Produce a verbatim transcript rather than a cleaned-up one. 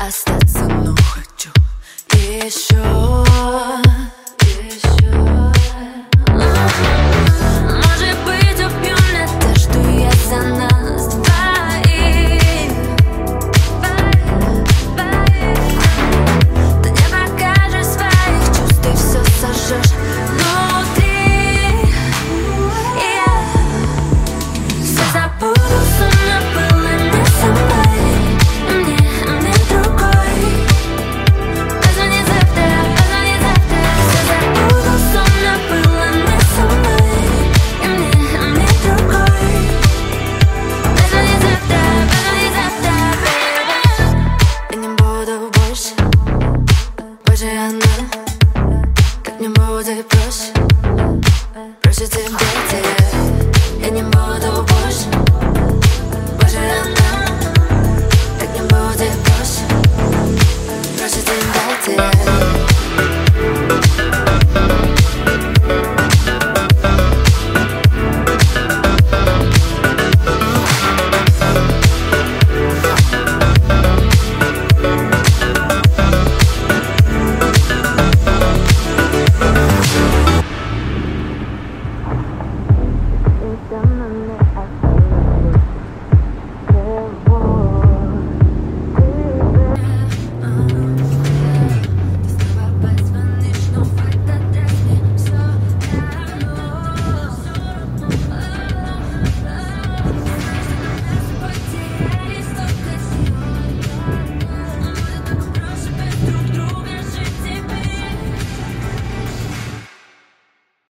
остаться, но хочу еще, еще. Может быть, убьем надежду я за нас двоих. Ты не покажешь своих чувств, ты все сожжешь внутри. Yeah. Все забуду, сумно было не со мной. Мне, мне другой. Позвони завтра, позвони завтра. Все забуду, сумно было не со мной. И мне, мне другой. Позвони завтра, позвони завтра, baby. Я не буду больше, больше она. Как не будет проще, проще тебе, тебе. Я не буду